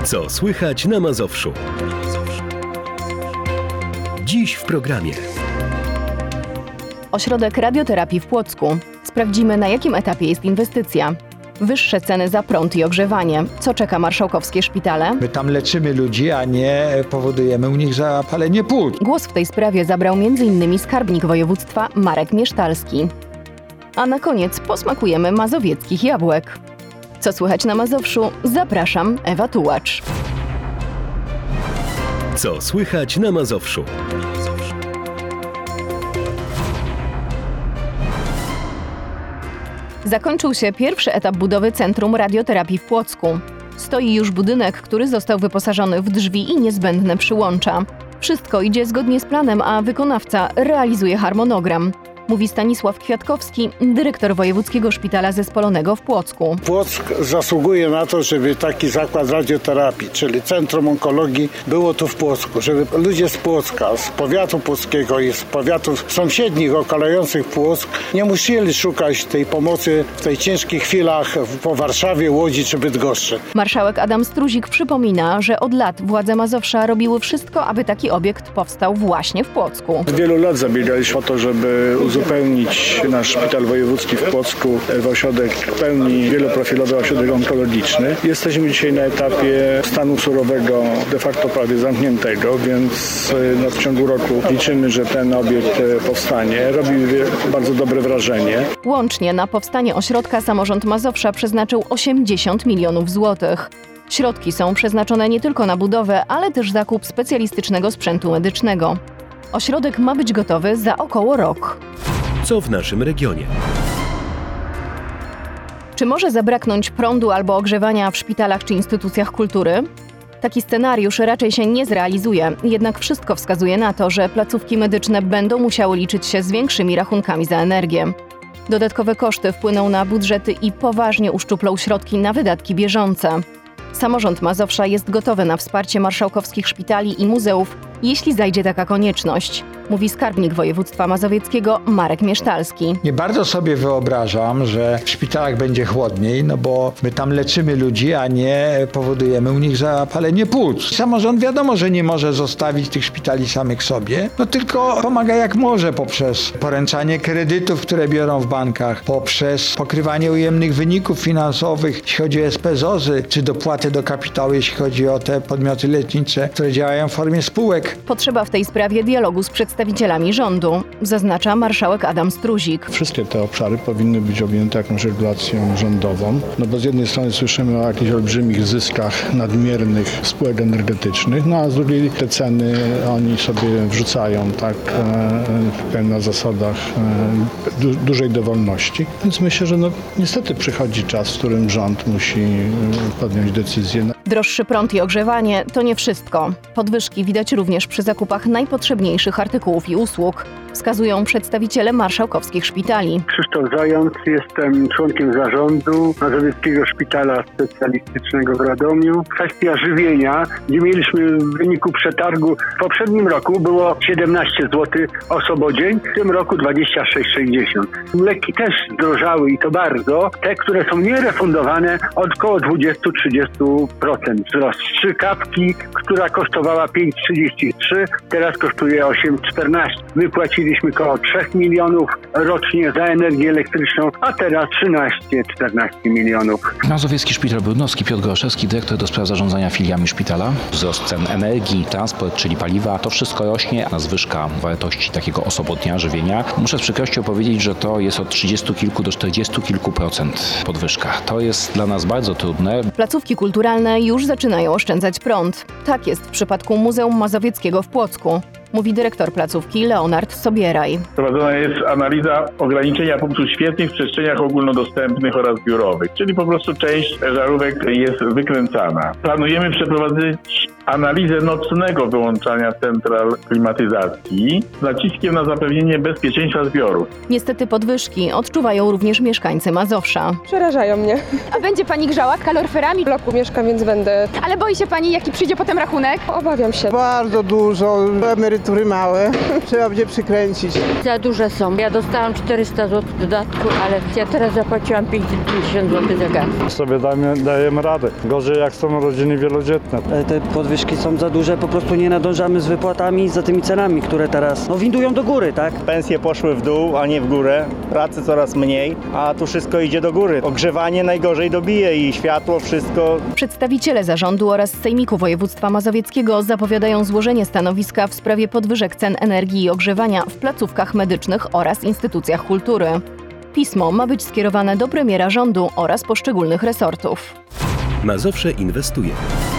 Co słychać na Mazowszu? Dziś w programie. Ośrodek radioterapii w Płocku. Sprawdzimy, na jakim etapie jest inwestycja. Wyższe ceny za prąd i ogrzewanie. Co czeka marszałkowskie szpitale? My tam leczymy ludzi, a nie powodujemy u nich zapalenie płuc. Głos w tej sprawie zabrał m.in. skarbnik województwa Marek Miesztalski. A na koniec posmakujemy mazowieckich jabłek. Co słychać na Mazowszu? Zapraszam, Ewa Tułacz. Co słychać na Mazowszu? Zakończył się pierwszy etap budowy Centrum Radioterapii w Płocku. Stoi już budynek, który został wyposażony w drzwi i niezbędne przyłącza. Wszystko idzie zgodnie z planem, a wykonawca realizuje harmonogram. Mówi Stanisław Kwiatkowski, dyrektor Wojewódzkiego Szpitala Zespolonego w Płocku. Płock zasługuje na to, żeby taki zakład radioterapii, czyli Centrum Onkologii, było tu w Płocku, żeby ludzie z Płocka, z powiatu płockiego i z powiatów sąsiednich okalających Płock nie musieli szukać tej pomocy w tych ciężkich chwilach po Warszawie, Łodzi czy Bydgoszczy. Marszałek Adam Struzik przypomina, że od lat władze Mazowsza robiły wszystko, aby taki obiekt powstał właśnie w Płocku. Od wielu lat zabiegaliśmy o to, żeby uzupełnić nasz szpital wojewódzki w Płocku w ośrodek w pełni wieloprofilowy ośrodek onkologiczny. Jesteśmy dzisiaj na etapie stanu surowego, de facto prawie zamkniętego, więc w ciągu roku liczymy, że ten obiekt powstanie. Robi bardzo dobre wrażenie. Łącznie na powstanie ośrodka samorząd Mazowsza przeznaczył 80 milionów złotych. Środki są przeznaczone nie tylko na budowę, ale też zakup specjalistycznego sprzętu medycznego. Ośrodek ma być gotowy za około rok. Co w naszym regionie? Czy może zabraknąć prądu albo ogrzewania w szpitalach czy instytucjach kultury? Taki scenariusz raczej się nie zrealizuje, jednak wszystko wskazuje na to, że placówki medyczne będą musiały liczyć się z większymi rachunkami za energię. Dodatkowe koszty wpłyną na budżety i poważnie uszczuplą środki na wydatki bieżące. Samorząd Mazowsza jest gotowy na wsparcie marszałkowskich szpitali i muzeów, jeśli zajdzie taka konieczność, mówi skarbnik województwa mazowieckiego Marek Miesztalski. Nie bardzo sobie wyobrażam, że w szpitalach będzie chłodniej, bo my tam leczymy ludzi, a nie powodujemy u nich zapalenie płuc. Samorząd wiadomo, że nie może zostawić tych szpitali samych sobie, tylko pomaga jak może poprzez poręczanie kredytów, które biorą w bankach, poprzez pokrywanie ujemnych wyników finansowych, jeśli chodzi o SPZOZ-y, czy dopłaty do kapitału, jeśli chodzi o te podmioty lecznicze, które działają w formie spółek. Potrzeba w tej sprawie dialogu z przedstawicielami rządu, zaznacza marszałek Adam Struzik. Wszystkie te obszary powinny być objęte jakąś regulacją rządową, bo z jednej strony słyszymy o jakichś olbrzymich zyskach nadmiernych spółek energetycznych, a z drugiej te ceny oni sobie wrzucają na zasadach dużej dowolności. Więc myślę, że niestety przychodzi czas, w którym rząd musi podjąć decyzję. Droższy prąd i ogrzewanie to nie wszystko. Podwyżki widać również przy zakupach najpotrzebniejszych artykułów i usług, wskazują przedstawiciele marszałkowskich szpitali. Krzysztof Zając, jestem członkiem zarządu Mazowieckiego Szpitala Specjalistycznego w Radomiu. Kwestia żywienia, gdzie mieliśmy w wyniku przetargu w poprzednim roku było 17 zł osobodzień, w tym roku 26,60. Leki też zdrożały i to bardzo. Te, które są nierefundowane, od około 20-30% wzrost. Strzykawki, która kosztowała 5,33, teraz kosztuje 8,14. Wypłaciliśmy około 3 milionów rocznie za energię elektryczną, a teraz 13-14 milionów. Mazowiecki Szpital Brudnowski, Piotr Groszewski, dyrektor do spraw zarządzania filiami szpitala. Wzrost cen energii, transport, czyli paliwa, to wszystko rośnie, a zwyżka wartości takiego osobotnia, żywienia. Muszę z przykrością powiedzieć, że to jest od 30 kilku do 40 kilku procent podwyżka. To jest dla nas bardzo trudne. Placówki kulturalne już zaczynają oszczędzać prąd. Tak jest w przypadku Muzeum Mazowieckiego w Płocku, mówi dyrektor placówki Leonard Sobieraj. Prowadzona jest analiza ograniczenia punktów świetnych w przestrzeniach ogólnodostępnych oraz biurowych, czyli po prostu część żarówek jest wykręcana. Planujemy przeprowadzić analizę nocnego wyłączania central klimatyzacji z naciskiem na zapewnienie bezpieczeństwa zbiorów. Niestety podwyżki odczuwają również mieszkańcy Mazowsza. Przerażają mnie. A będzie pani grzała kaloryferami? W bloku mieszkam, więc będę. Ale boi się pani, jaki przyjdzie potem rachunek? Obawiam się. Bardzo dużo, emerytury małe, trzeba będzie przykręcić. Za duże są. Ja dostałam 400 zł dodatku, ale ja teraz zapłaciłam 550 zł za gaz. Sobie dajemy radę. Gorzej jak są rodziny wielodzietne. Te podwyżki są za duże, po prostu nie nadążamy z wypłatami, za tymi cenami, które teraz windują do góry, tak? Pensje poszły w dół, a nie w górę. Pracy coraz mniej, a tu wszystko idzie do góry. Ogrzewanie najgorzej dobije i światło, wszystko. Przedstawiciele zarządu oraz Sejmiku Województwa Mazowieckiego zapowiadają złożenie stanowiska w sprawie podwyżek cen energii i ogrzewania w placówkach medycznych oraz instytucjach kultury. Pismo ma być skierowane do premiera rządu oraz poszczególnych resortów. Mazowsze inwestuje.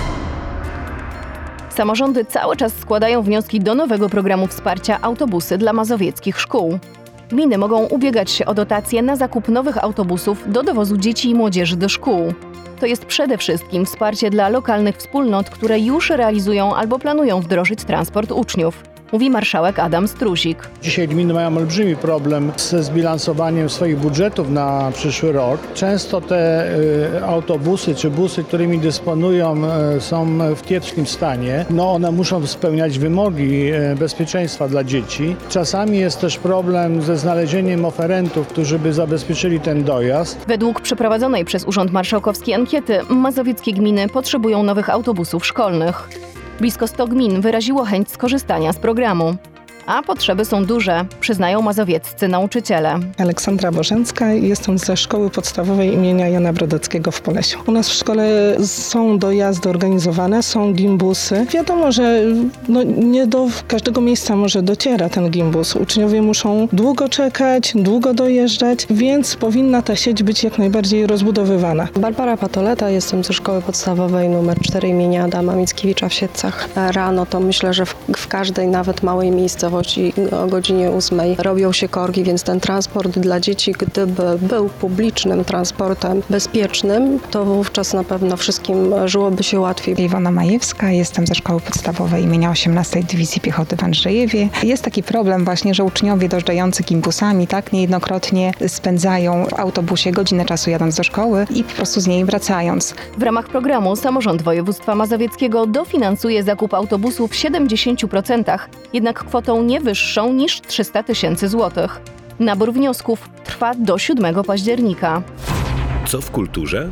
Samorządy cały czas składają wnioski do nowego programu wsparcia autobusy dla mazowieckich szkół. Gminy mogą ubiegać się o dotacje na zakup nowych autobusów do dowozu dzieci i młodzieży do szkół. To jest przede wszystkim wsparcie dla lokalnych wspólnot, które już realizują albo planują wdrożyć transport uczniów, mówi marszałek Adam Struzik. Dzisiaj gminy mają olbrzymi problem ze zbilansowaniem swoich budżetów na przyszły rok. Często te autobusy czy busy, którymi dysponują, są w kiepskim stanie. One muszą spełniać wymogi bezpieczeństwa dla dzieci. Czasami jest też problem ze znalezieniem oferentów, którzy by zabezpieczyli ten dojazd. Według przeprowadzonej przez Urząd Marszałkowski ankiety mazowieckie gminy potrzebują nowych autobusów szkolnych. Blisko 100 gmin wyraziło chęć skorzystania z programu. A potrzeby są duże, przyznają mazowieccy nauczyciele. Aleksandra Bożencka, jestem ze szkoły podstawowej imienia Jana Brodeckiego w Polesiu. U nas w szkole są dojazdy organizowane, są gimbusy. Wiadomo, że nie do każdego miejsca może dociera ten gimbus. Uczniowie muszą długo czekać, długo dojeżdżać, więc powinna ta sieć być jak najbardziej rozbudowywana. Barbara Patoleta, jestem ze szkoły podstawowej nr 4 imienia Adama Mickiewicza w Siedcach. Rano to myślę, że w każdej nawet małej miejscowości o godzinie 8 robią się korki, więc ten transport dla dzieci, gdyby był publicznym transportem bezpiecznym, to wówczas na pewno wszystkim żyłoby się łatwiej. Iwona Majewska, jestem ze szkoły podstawowej imienia 18 Dywizji Piechoty w Andrzejewie. Jest taki problem właśnie, że uczniowie dojeżdżający gimbusami niejednokrotnie spędzają w autobusie godzinę czasu jadąc do szkoły i po prostu z niej wracając. W ramach programu samorząd województwa mazowieckiego dofinansuje zakup autobusu w 70%, jednak kwotą nie wyższą niż 300 000 złotych. Nabór wniosków trwa do 7 października. Co w kulturze?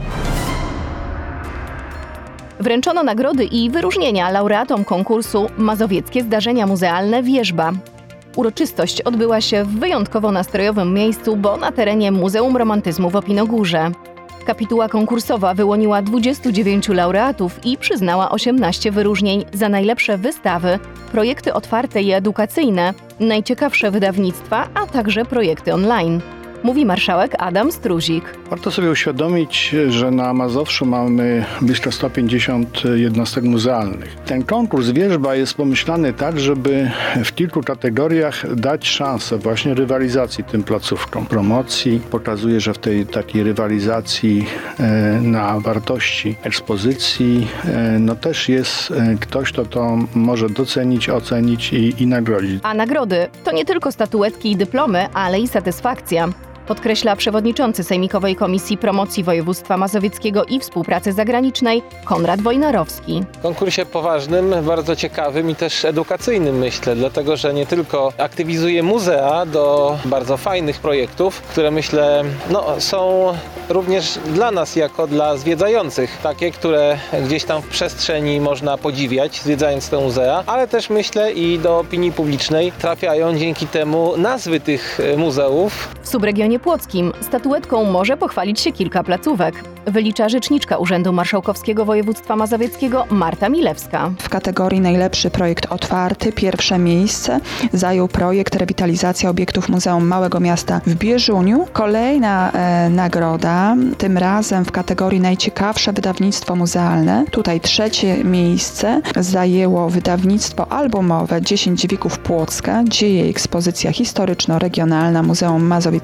Wręczono nagrody i wyróżnienia laureatom konkursu Mazowieckie Zdarzenia Muzealne Wierzba. Uroczystość odbyła się w wyjątkowo nastrojowym miejscu, bo na terenie Muzeum Romantyzmu w Opinogórze. Kapituła konkursowa wyłoniła 29 laureatów i przyznała 18 wyróżnień za najlepsze wystawy, projekty otwarte i edukacyjne, najciekawsze wydawnictwa, a także projekty online. Mówi marszałek Adam Struzik. Warto sobie uświadomić, że na Mazowszu mamy blisko 150 jednostek muzealnych. Ten konkurs Wierzba jest pomyślany tak, żeby w kilku kategoriach dać szansę właśnie rywalizacji tym placówkom. Promocji pokazuje, że w tej takiej rywalizacji na wartości ekspozycji też jest ktoś, kto to może docenić, ocenić i nagrodzić. A nagrody to nie tylko statuetki i dyplomy, ale i satysfakcja. Podkreśla przewodniczący Sejmikowej Komisji Promocji Województwa Mazowieckiego i Współpracy Zagranicznej Konrad Wojnarowski. W konkursie poważnym, bardzo ciekawym i też edukacyjnym myślę, dlatego że nie tylko aktywizuje muzea do bardzo fajnych projektów, które myślę są również dla nas jako dla zwiedzających, takie, które gdzieś tam w przestrzeni można podziwiać zwiedzając te muzea, ale też myślę i do opinii publicznej trafiają dzięki temu nazwy tych muzeów. W subregionie płockim statuetką może pochwalić się kilka placówek. Wylicza rzeczniczka Urzędu Marszałkowskiego Województwa Mazowieckiego Marta Milewska. W kategorii najlepszy projekt otwarty pierwsze miejsce zajął projekt rewitalizacja obiektów Muzeum Małego Miasta w Bieżuniu. Kolejna nagroda, tym razem w kategorii najciekawsze wydawnictwo muzealne. Tutaj trzecie miejsce zajęło wydawnictwo albumowe 10 wieków Płocka, dzieje i ekspozycja historyczno-regionalna Muzeum Mazowieckiego w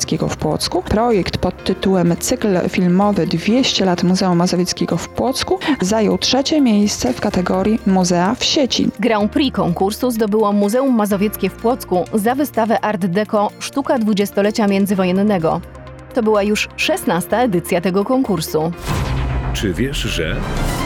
Płocku. Projekt pod tytułem Cykl filmowy 200 lat Muzeum Mazowieckiego w Płocku zajął 3. miejsce w kategorii Muzea w sieci. Grand Prix konkursu zdobyło Muzeum Mazowieckie w Płocku za wystawę Art Deco Sztuka dwudziestolecia międzywojennego. To była już 16. edycja tego konkursu. Czy wiesz, że...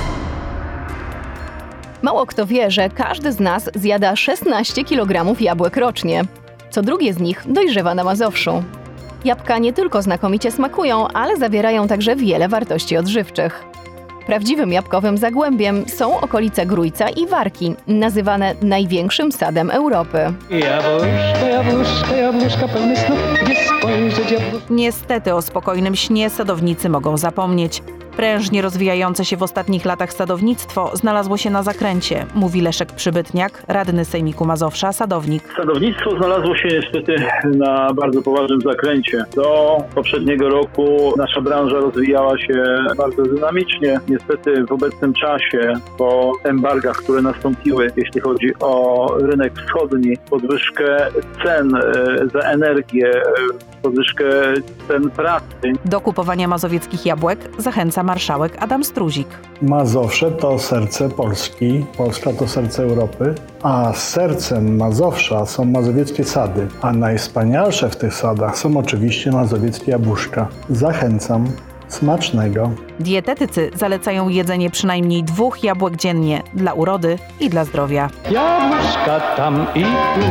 Mało kto wie, że każdy z nas zjada 16 kg jabłek rocznie. Co drugie z nich dojrzewa na Mazowszu. Jabłka nie tylko znakomicie smakują, ale zawierają także wiele wartości odżywczych. Prawdziwym jabłkowym zagłębiem są okolice Grójca i Warki, nazywane największym sadem Europy. Jabłuszka pełny snop, gdzie spojrzeć jabłuszka. Niestety o spokojnym śnie sadownicy mogą zapomnieć. Prężnie rozwijające się w ostatnich latach sadownictwo znalazło się na zakręcie, mówi Leszek Przybytniak, radny Sejmiku Mazowsza, sadownik. Sadownictwo znalazło się niestety na bardzo poważnym zakręcie. Do poprzedniego roku nasza branża rozwijała się bardzo dynamicznie. Niestety w obecnym czasie, po embargach, które nastąpiły, jeśli chodzi o rynek wschodni, podwyżkę cen za energię, podwyżkę cen pracy. Do kupowania mazowieckich jabłek zachęca marszałek Adam Struzik. Mazowsze to serce Polski, Polska to serce Europy, a sercem Mazowsza są mazowieckie sady, a najwspanialsze w tych sadach są oczywiście mazowieckie jabłuszka. Zachęcam. Smacznego. Dietetycy zalecają jedzenie przynajmniej 2 jabłek dziennie dla urody i dla zdrowia. Jabłuszka tam i tu.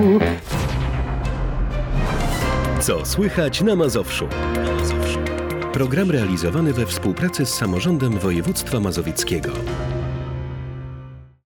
Co słychać na Mazowszu? Program realizowany we współpracy z Samorządem Województwa Mazowieckiego.